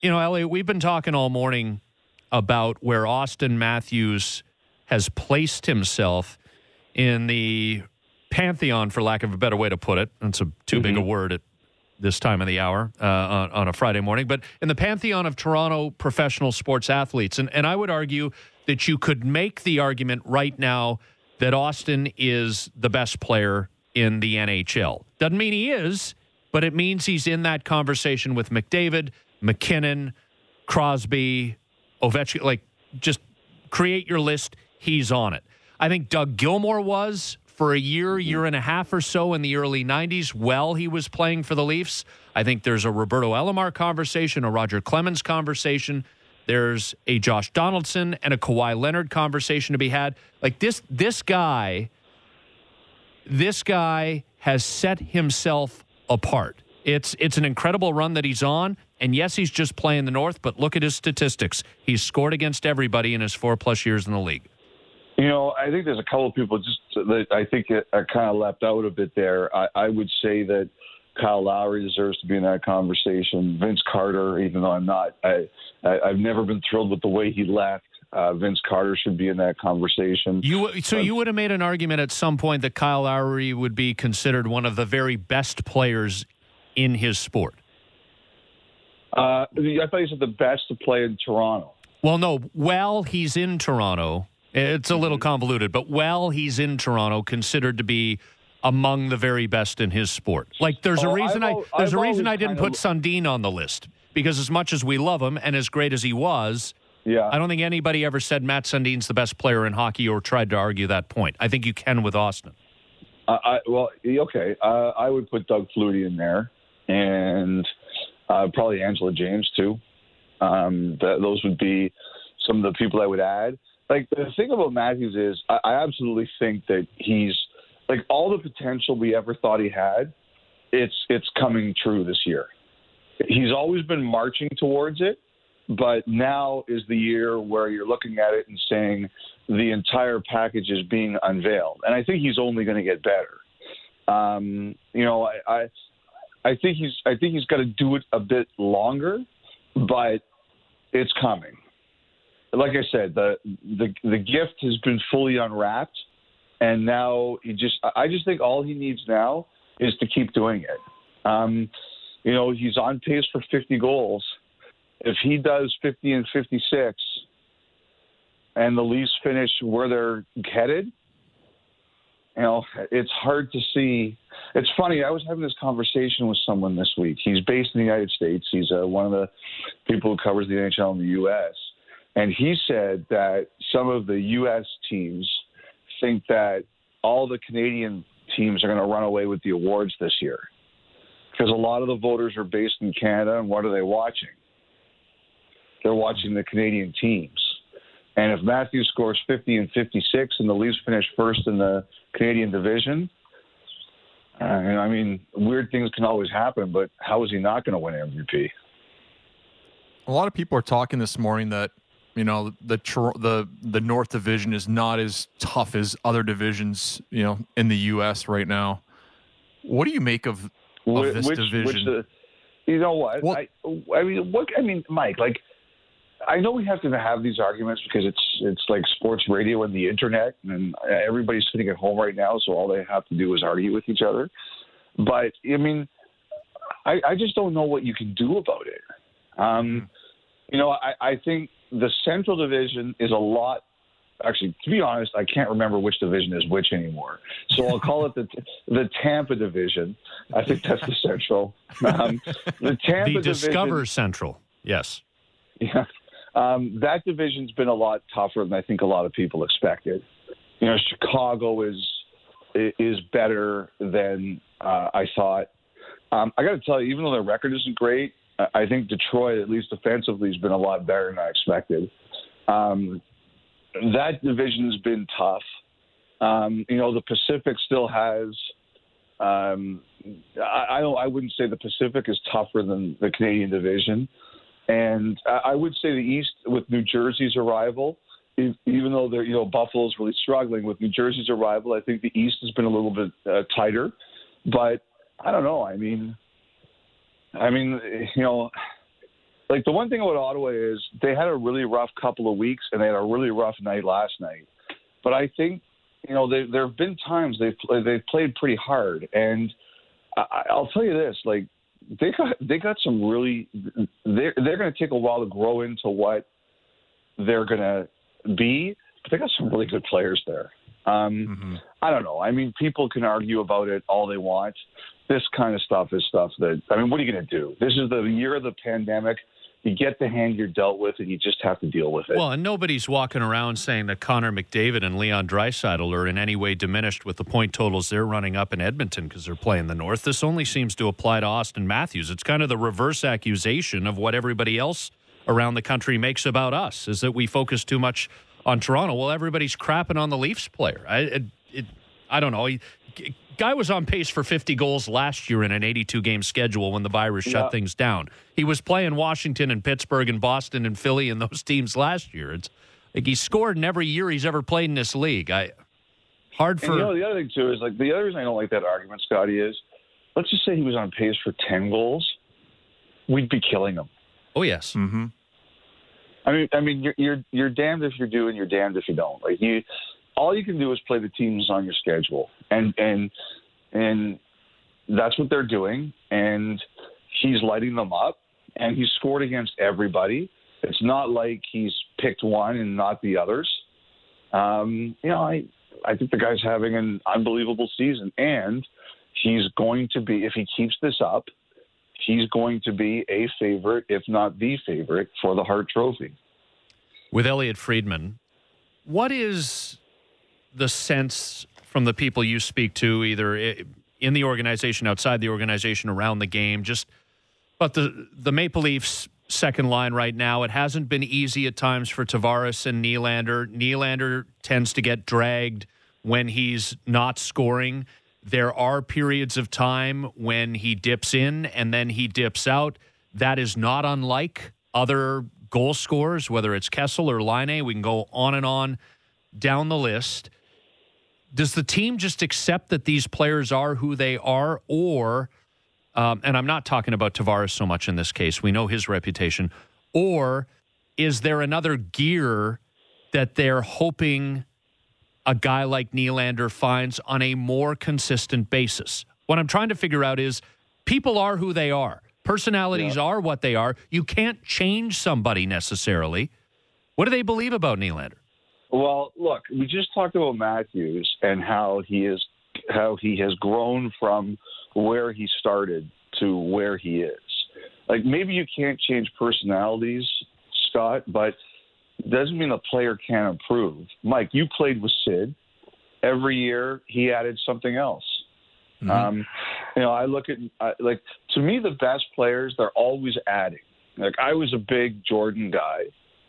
Elliot, we've been talking all morning about where Auston Matthews has placed himself in the pantheon, for lack of a better way to put it. That's too big a word at this time of the hour on a Friday morning. But in the pantheon of Toronto professional sports athletes. And I would argue that you could make the argument right now that Auston is the best player in the NHL. Doesn't mean he is, but it means he's in that conversation with McDavid, McKinnon, Crosby, Ovechkin. Like, just create your list. He's on it. I think Doug Gilmour was for a year and a half or so in the early 90s while he was playing for the Leafs. I think there's a Roberto Alomar conversation, a Roger Clemens conversation. There's a Josh Donaldson and a Kawhi Leonard conversation to be had. Like, this guy has set himself apart. It's an incredible run that he's on. And yes, he's just playing the North, but look at his statistics. He's scored against everybody in his 4+ years in the league. I think there's a couple of people just that I think are kind of left out a bit there. I would say that Kyle Lowry deserves to be in that conversation. Vince Carter, even though I'm not, I've never been thrilled with the way he left. Vince Carter should be in that conversation. You would have made an argument at some point that Kyle Lowry would be considered one of the very best players in his sport. I thought you said the best to play in Toronto. Well, no. While he's in Toronto, it's a little convoluted, but while he's in Toronto, considered to be among the very best in his sport. Like, there's a reason I didn't put Sundin on the list, because as much as we love him and as great as he was, I don't think anybody ever said Matt Sundin's the best player in hockey or tried to argue that point. I think you can with Auston. Okay. I would put Doug Flutie in there, and probably Angela James too. Those would be some of the people I would add. Like, the thing about Matthews is I absolutely think that he's like all the potential we ever thought he had. It's coming true this year. He's always been marching towards it, but now is the year where you're looking at it and saying the entire package is being unveiled. And I think he's only going to get better. I think he's got to do it a bit longer, but it's coming. Like I said, the gift has been fully unwrapped, and now I just think all he needs now is to keep doing it. He's on pace for 50 goals. If he does 50 and 56, and the Leafs finish where they're headed, it's hard to see. It's funny. I was having this conversation with someone this week. He's based in the United States. He's one of the people who covers the NHL in the U.S., and he said that some of the U.S. teams think that all the Canadian teams are going to run away with the awards this year because a lot of the voters are based in Canada, and what are they watching? They're watching the Canadian teams. And if Matthews scores 50 and 56 and the Leafs finish first in the Canadian division, weird things can always happen, but how is he not going to win MVP? A lot of people are talking this morning that, the North Division is not as tough as other divisions, in the U.S. right now. What do you make of this division? You know what? Mike, I know we have to have these arguments because it's like sports radio and the internet, and everybody's sitting at home right now, so all they have to do is argue with each other. But, I just don't know what you can do about it. I think the Central Division is a lot. Actually, to be honest, I can't remember which division is which anymore. So I'll call it the Tampa Division. I think that's the Central. The Tampa the Discover Central, yes. Yeah. That division's been a lot tougher than I think a lot of people expected. Chicago is better than I thought. I got to tell you, even though their record isn't great, I think Detroit, at least offensively, has been a lot better than I expected. That division's been tough. The Pacific still has. I wouldn't say the Pacific is tougher than the Canadian division. And I would say the East, with New Jersey's arrival, even though they're, Buffalo's really struggling with New Jersey's arrival, I think the East has been a little bit tighter. But I don't know. like the one thing about Ottawa is they had a really rough couple of weeks and they had a really rough night last night. But I think, there have been times they've played pretty hard, and I'll tell you this, like they got some really they're going to take a while to grow into what they're going to be, but they got some really good players there. I don't know. I mean, people can argue about it all they want. This kind of stuff is stuff that, what are you going to do? This is the year of the pandemic. You get the hand you're dealt with, and you just have to deal with it. Well, and nobody's walking around saying that Connor McDavid and Leon Draisaitl are in any way diminished with the point totals they're running up in Edmonton because they're playing the North. This only seems to apply to Austin Matthews. It's kind of the reverse accusation of what everybody else around the country makes about us, is that we focus too much on Toronto. Well, everybody's crapping on the Leafs player. I don't know. Guy was on pace for 50 goals last year in an 82-game schedule when the virus shut things down. He was playing Washington and Pittsburgh and Boston and Philly and those teams last year. It's like he scored in every year he's ever played in this league. The other thing, too, is like the other reason I don't like that argument, Scotty, is let's just say he was on pace for 10 goals. We'd be killing him. Oh, yes. Mm-hmm. I mean, you're damned if you do and you're damned if you don't. Like all you can do is play the teams on your schedule, and that's what they're doing. And he's lighting them up, and he's scored against everybody. It's not like he's picked one and not the others. I think the guy's having an unbelievable season, and he's going to be, if he keeps this up, he's going to be a favorite, if not the favorite, for the Hart Trophy. With Elliot Friedman, what is the sense from the people you speak to, either in the organization, outside the organization, around the game, but the Maple Leafs second line right now, it hasn't been easy at times for Tavares and Nylander. Nylander tends to get dragged when he's not scoring. There are periods of time when he dips in and then he dips out. That is not unlike other goal scorers, whether it's Kessel or Laine. We can go on and on down the list. Does the team just accept that these players are who they are, or, and I'm not talking about Tavares so much in this case, we know his reputation, or is there another gear that they're hoping a guy like Nylander finds on a more consistent basis? What I'm trying to figure out is people are who they are. Personalities are what they are. You can't change somebody necessarily. What do they believe about Nylander? Well, look, we just talked about Matthews and how he has grown from where he started to where he is. Like, maybe you can't change personalities, Scott, but it doesn't mean the player can't improve. Mike, you played with Sid. Every year he added something else. Mm-hmm. I look at, to me, the best players, they're always adding. Like, I was a big Jordan guy.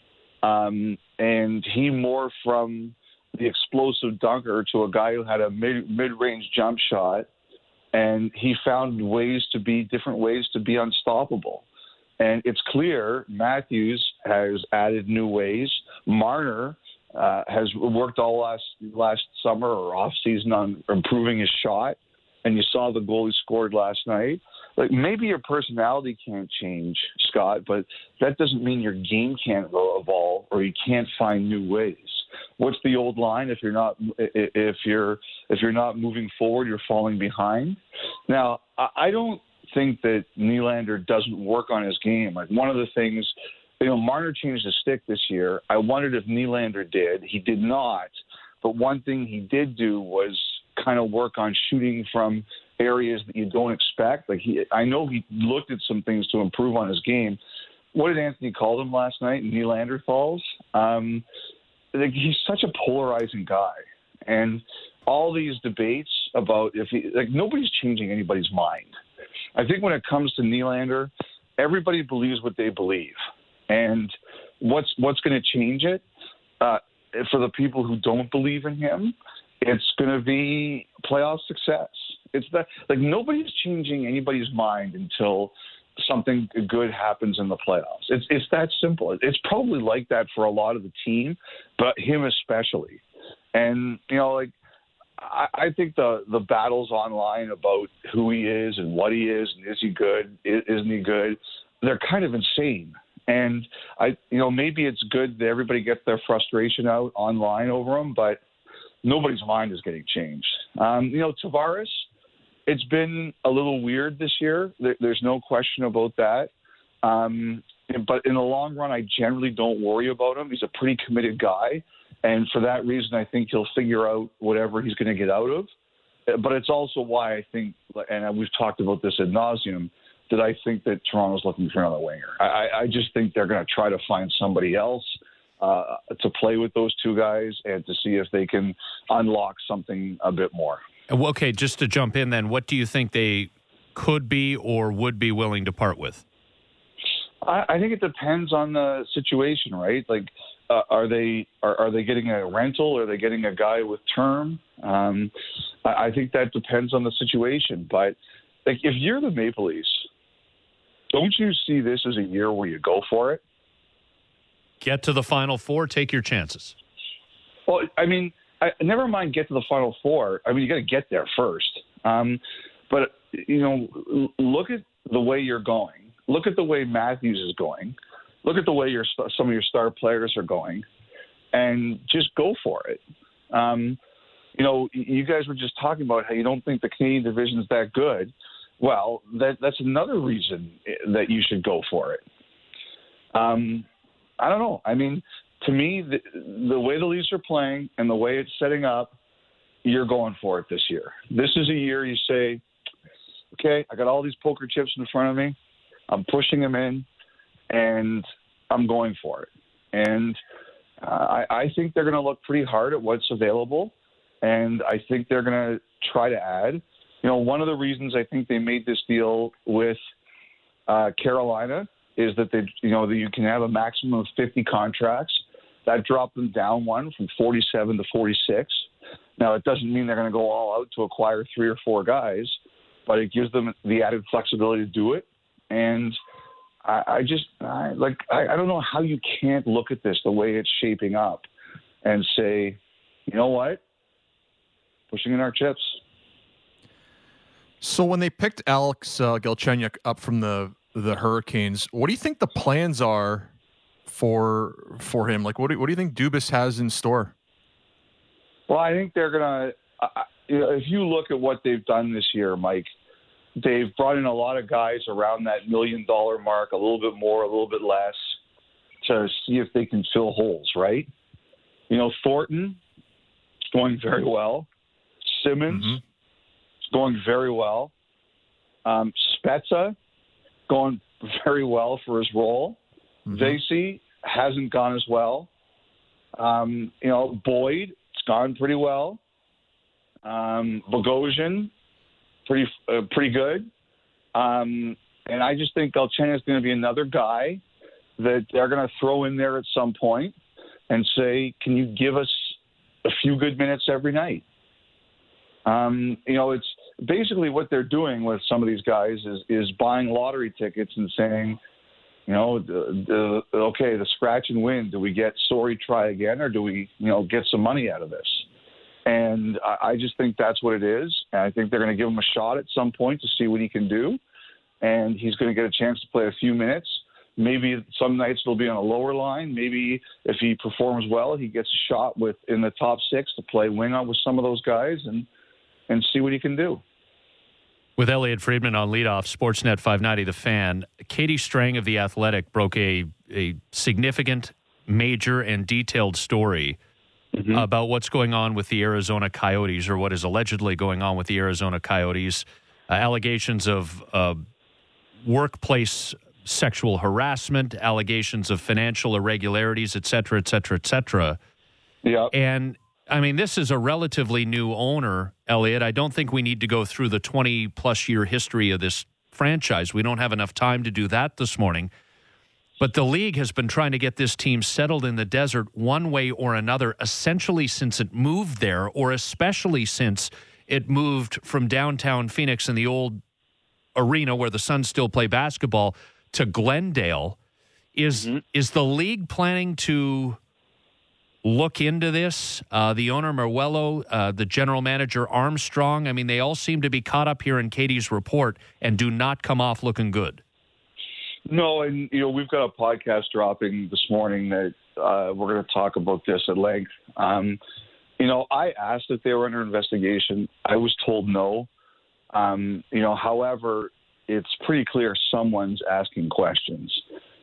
And he morphed from the explosive dunker to a guy who had a mid-range jump shot, and he found different ways to be unstoppable. And it's clear Matthews has added new ways. Marner has worked all last summer or off season on improving his shot, and you saw the goal he scored last night. Like, maybe your personality can't change, Scott, but that doesn't mean your game can't evolve or you can't find new ways. What's the old line? If you're not moving forward, you're falling behind. Now, I don't think that Nylander doesn't work on his game. Like, one of the things, Marner changed his stick this year. I wondered if Nylander did. He did not. But one thing he did do was kind of work on shooting from areas that you don't expect. I know he looked at some things to improve on his game. What did Anthony call him last night? Nylander falls. He's such a polarizing guy, and all these debates about nobody's changing anybody's mind. I think when it comes to Nylander, everybody believes what they believe, and what's going to change it for the people who don't believe in him? It's going to be playoff success. It's that, nobody's changing anybody's mind until something good happens in the playoffs. It's that simple. It's probably like that for a lot of the team, but him especially. And, I think the battles online about who he is and what he is and is he good, isn't he good, they're kind of insane. And maybe it's good that everybody gets their frustration out online over him, but nobody's mind is getting changed. Tavares, it's been a little weird this year. There's no question about that. But in the long run, I generally don't worry about him. He's a pretty committed guy. And for that reason, I think he'll figure out whatever he's going to get out of. But it's also why I think, and we've talked about this ad nauseum, that I think that Toronto's looking for another winger. I just think they're going to try to find somebody else to play with those two guys and to see if they can unlock something a bit more. Okay, just to jump in then, what do you think they could be or would be willing to part with? I think it depends on the situation, right? Like, are they getting a rental? Are they getting a guy with term? I think that depends on the situation. But like, if you're the Maple Leafs, don't you see this as a year where you go for it? Get to the Final Four, take your chances. Well, I mean, never mind get to the Final Four. I mean, you got to get there first. But look at the way you're going. Look at the way Matthews is going. Look at the way some of your star players are going, and just go for it. You guys were just talking about how you don't think the Canadian division is that good. Well, that's another reason that you should go for it. I don't know. I mean, to me, the way the Leafs are playing and the way it's setting up, you're going for it this year. This is a year you say, okay, I got all these poker chips in front of me. I'm pushing them in, and I'm going for it. And I think they're going to look pretty hard at what's available, and I think they're going to try to add. One of the reasons I think they made this deal with Carolina is that you can have a maximum of 50 contracts. That dropped them down one from 47 to 46. Now, it doesn't mean they're going to go all out to acquire 3 or 4 guys, but it gives them the added flexibility to do it. And I don't know how you can't look at this the way it's shaping up and say, you know what, pushing in our chips. So when they picked Alex Galchenyuk up from the Hurricanes, what do you think the plans are for him? Like, what do you think Dubas has in store? Well, I think they're gonna. If you look at what they've done this year, Mike, they've brought in a lot of guys around that $1 million mark, a little bit more, a little bit less, to see if they can fill holes. Right? Thornton is going very well. Simmons. Mm-hmm. Going very well. Spezza going very well for his role. Mm-hmm. Vesey hasn't gone as well. Boyd, it's gone pretty well. Bogosian, pretty good. And I just think Galchenyuk is going to be another guy that they're going to throw in there at some point and say, can you give us a few good minutes every night? It's basically what they're doing with some of these guys is buying lottery tickets and saying, the scratch and win. Do we get Sorry try again, or do we, get some money out of this? And I just think that's what it is. And I think they're going to give him a shot at some point to see what he can do. And he's going to get a chance to play a few minutes. Maybe some nights it'll be on a lower line. Maybe if he performs well, he gets a shot in the top 6 to play wing on with some of those guys and see what he can do. With Elliot Friedman on leadoff, Sportsnet 590 The Fan, Katie Strang of The Athletic broke a significant, major, and detailed story about what's going on with the Arizona Coyotes, or what is allegedly going on with the Arizona Coyotes. Allegations of workplace sexual harassment, allegations of financial irregularities, et cetera, et cetera, et cetera. Yeah. And I mean, this is a relatively new owner, Elliot. I don't think we need to go through the 20-plus year history of this franchise. We don't have enough time to do that this morning. But the league has been trying to get this team settled in the desert one way or another, essentially since it moved there, or especially since it moved from downtown Phoenix in the old arena where the Suns still play basketball to Glendale. Is the league planning to look into this? The owner, Meruelo, the general manager, Armstrong, I mean, they all seem to be caught up here in Katie's report and do not come off looking good. No, and we've got a podcast dropping this morning that we're going to talk about this at length. I asked if they were under investigation. I was told no. However, it's pretty clear someone's asking questions.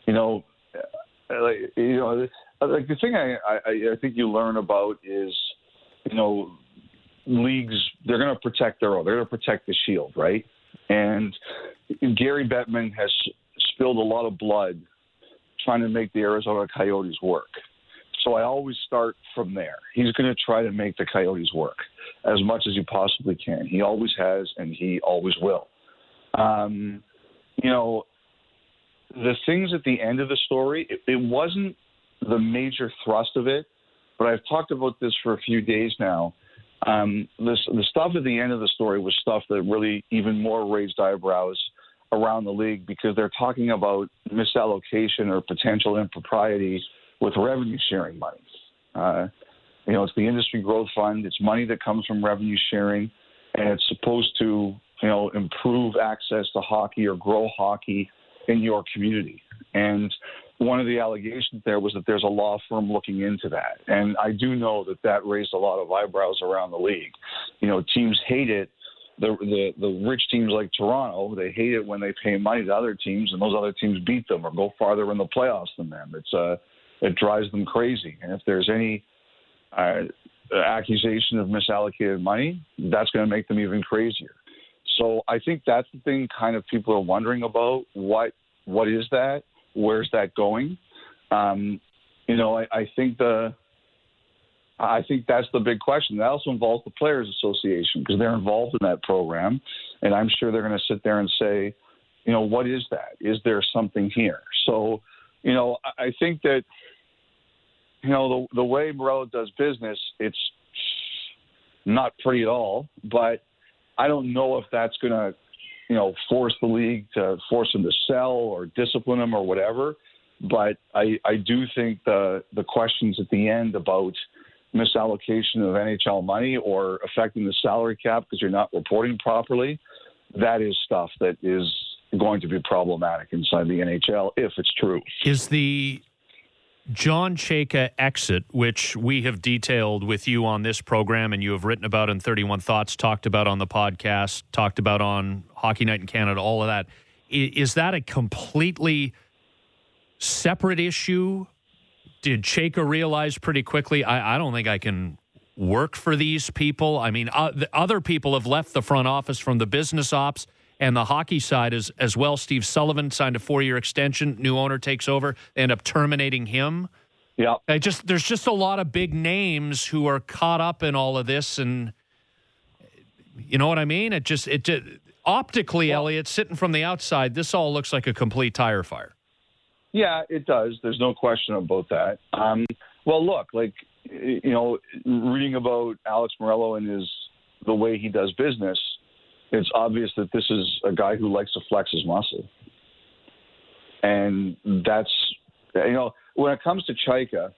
Like the thing I think you learn about is, leagues, they're going to protect their own. They're going to protect the shield, right? And Gary Bettman has spilled a lot of blood trying to make the Arizona Coyotes work. So I always start from there. He's going to try to make the Coyotes work as much as he possibly can. He always has, and he always will. The things at the end of the story, it wasn't the major thrust of it, but I've talked about this for a few days now. The stuff at the end of the story was stuff that really even more raised eyebrows around the league, because they're talking about misallocation or potential impropriety with revenue sharing money. It's the Industry Growth Fund. It's money that comes from revenue sharing, and it's supposed to, improve access to hockey or grow hockey in your community. And one of the allegations there was that there's a law firm looking into that. And I do know that raised a lot of eyebrows around the league. Teams hate it. The rich teams like Toronto, they hate it when they pay money to other teams and those other teams beat them or go farther in the playoffs than them. It drives them crazy. And if there's any accusation of misallocated money, that's going to make them even crazier. So I think that's the thing kind of people are wondering about. What is that? Where's that going? I think that's the big question. That also involves the Players Association, because they're involved in that program, and I'm sure they're going to sit there and say, what is that? Is there something here? So, I think that, the way Morello does business, it's not pretty at all, but I don't know if that's going to, force the league to force him to sell or discipline him or whatever. But I do think the questions at the end about misallocation of NHL money or affecting the salary cap because you're not reporting properly, that is stuff that is going to be problematic inside the NHL if it's true. Is the John Chayka exit, which we have detailed with you on this program and you have written about in 31 Thoughts, talked about on the podcast, talked about on Hockey Night in Canada, all of that, is that a completely separate issue? Did Chayka realize pretty quickly, I don't think I can work for these people? I mean, the other people have left the front office from the business ops and the hockey side as well. Steve Sullivan signed a 4-year extension. New owner takes over. They end up terminating him. Yeah. There's just a lot of big names who are caught up in all of this. And you know what I mean? It just optically, Elliot, sitting from the outside, this all looks like a complete tire fire. Yeah, it does. There's no question about that. Well, look, reading about Alex Morello and the way he does business, it's obvious that this is a guy who likes to flex his muscle. And that's, when it comes to Chayka,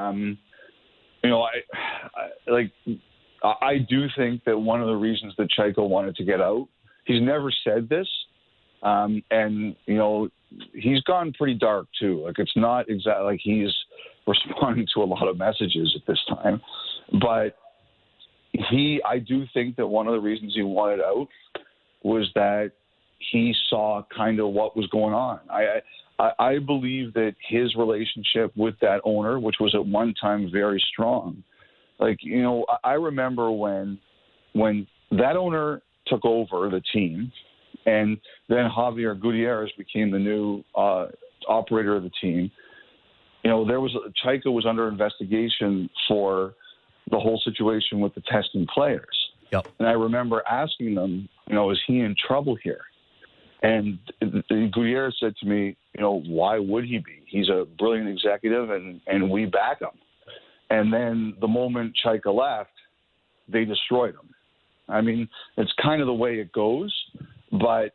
I do think that one of the reasons that Chayka wanted to get out, he's never said this, and he's gone pretty dark too. Like, it's not exactly like he's responding to a lot of messages at this time, but I do think that one of the reasons he wanted out was that he saw kind of what was going on. I believe that his relationship with that owner, which was at one time very strong, I remember when that owner took over the team, and then Javier Gutierrez became the new operator of the team. Chayka was under investigation for the whole situation with the testing players. Yep. And I remember asking them, is he in trouble here? And Gutierrez said to me, why would he be? He's a brilliant executive, and we back him. And then the moment Chayka left, they destroyed him. I mean, it's kind of the way it goes, but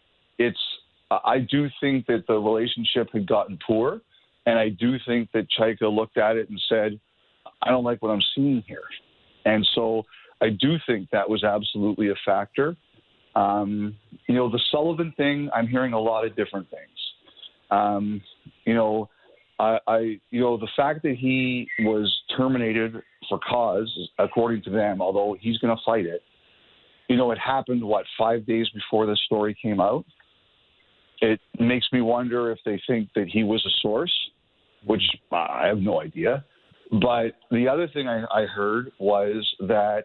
I do think that the relationship had gotten poor, and I do think that Chayka looked at it and said, I don't like what I'm seeing here. And so I do think that was absolutely a factor. The Sullivan thing, I'm hearing a lot of different things. The fact that he was terminated for cause, according to them, although he's going to fight it, it happened, 5 days before this story came out? It makes me wonder if they think that he was a source, which I have no idea. But the other thing I heard was that,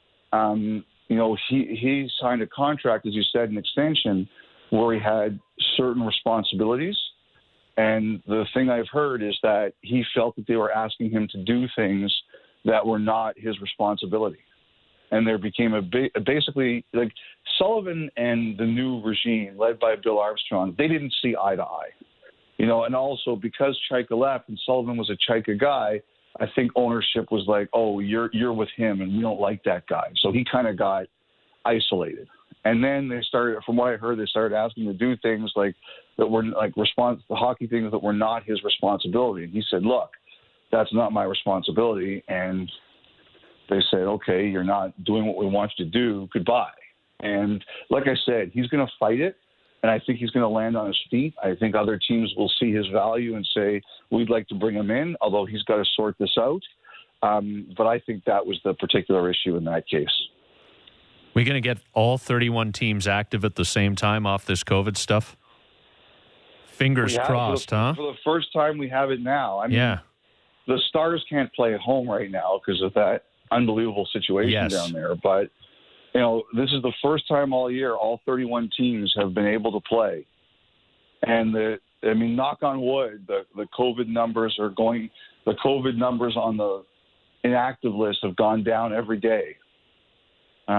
he signed a contract, as you said, an extension, where he had certain responsibilities. And the thing I've heard is that he felt that they were asking him to do things that were not his responsibility. And there became basically, like, Sullivan and the new regime led by Bill Armstrong, they didn't see eye to eye. And also because Chaika left and Sullivan was a Chaika guy, I think ownership was like, oh, you're with him and we don't like that guy. So he kind of got isolated. And then they started, from what I heard, they started asking him to do things like that were like the hockey things that were not his responsibility. And he said, look, that's not my responsibility. And they said, okay, you're not doing what we want you to do. Goodbye. And like I said, he's going to fight it. And I think he's going to land on his feet. I think other teams will see his value and say, we'd like to bring him in, although he's got to sort this out. But I think that was the particular issue in that case. We're going to get all 31 teams active at the same time off this COVID stuff? Fingers crossed, huh? For the first time, we have it now. I mean, the Stars can't play at home right now because of that unbelievable situation down there. But, this is the first time all year all 31 teams have been able to play. And, knock on wood, the COVID numbers on the inactive list have gone down every day.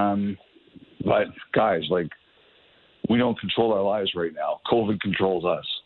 But, guys, we don't control our lives right now. COVID controls us.